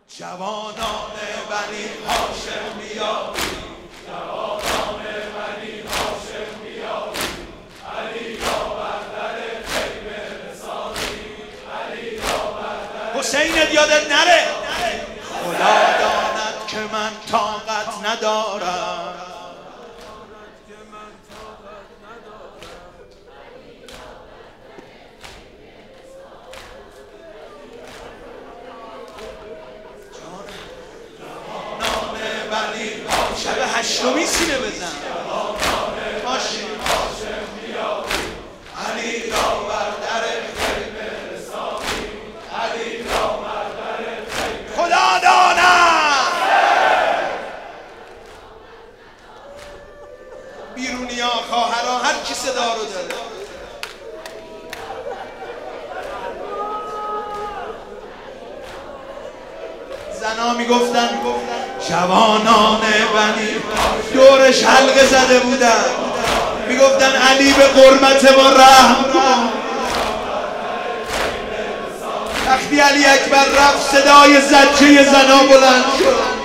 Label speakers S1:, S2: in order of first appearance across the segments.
S1: جوانان بنی هاشم بیابید، جوانان بنی هاشم بیابید، علی را بر در خیمه رسانید، علی را بر در حسینت یادت نره. خدا داند که من طاقت ندارم، شب هشتمی سینه بزن باشه. علی را بر در خیمه رسانید، علی را بر در خیمه خدا داند. بیرونیا خواهرها هر کی صدا رو داره، زنا میگفتن جوانان بنی دورش حلقه زده بودن، میگفتن علی به قربت ما رحم کن. وقتی علی اکبر رفت صدای زجه زنا بلند شد.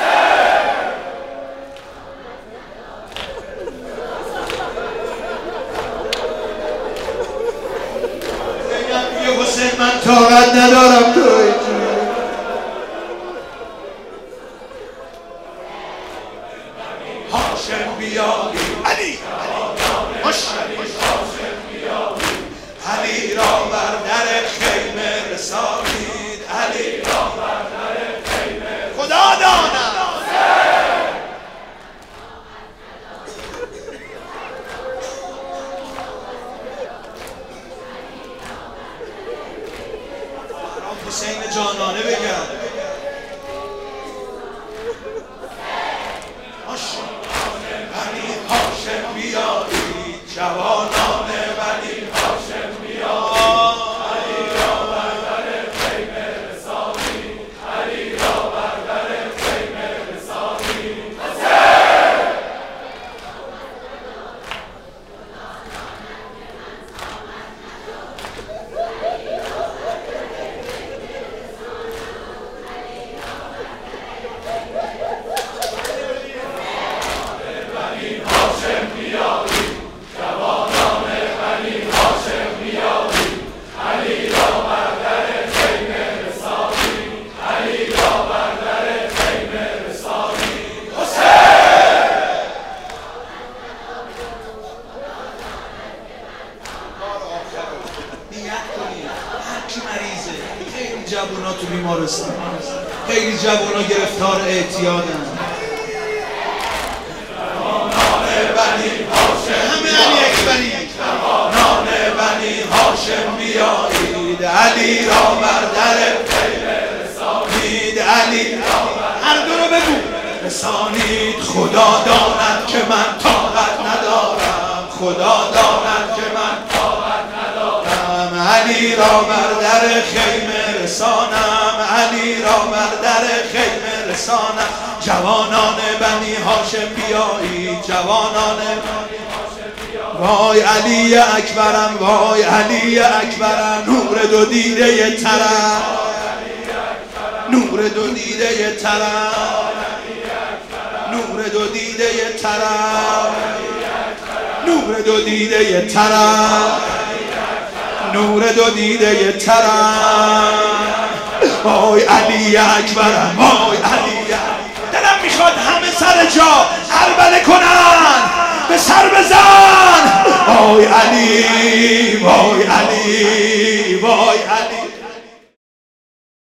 S1: یه حسین من طاقت ندارم تو هاشم بیابید، علی علی را بر در خیمه رسانید، علی را بر در خیمه خدا داند. برام حسین جانانه بگم بنی هاشم بیابید، جوانان بنی هاشم بیابید، علی را بر در خیمه رسانید، علی را بر در خیمه رسانید. خیلی جوونا تو بیمارستان، خیلی جوونا گرفتار اعتیادن. جوانان بنی هاشم همه علی اکبری، جوانان بنی هاشم بیایید، علی را بر در خیمه رسانید، علی را هر دو رو بگو رسانید. خدا داند که من طاقت ندارم، خدا داند که من طاقت ندارم، علی را بر در خیمه رسانم، علی را بر در خیمه رسانم. جوانان بنی هاشم بیایید، جوانان بنی هاشم بیایید، وای علی اکبرم، وای علی اکبرم، نور دو دیده ترم، نور دو دیده ترم، نور دو دیده ترم، نور دو دیده ترم، نور دو دیده ترم. وای علی اکبرم، وای علی اکبرم. دلم میخواد همه سر جا عربله کنن، به سر بزن. وای علی، وای علی، وای علی.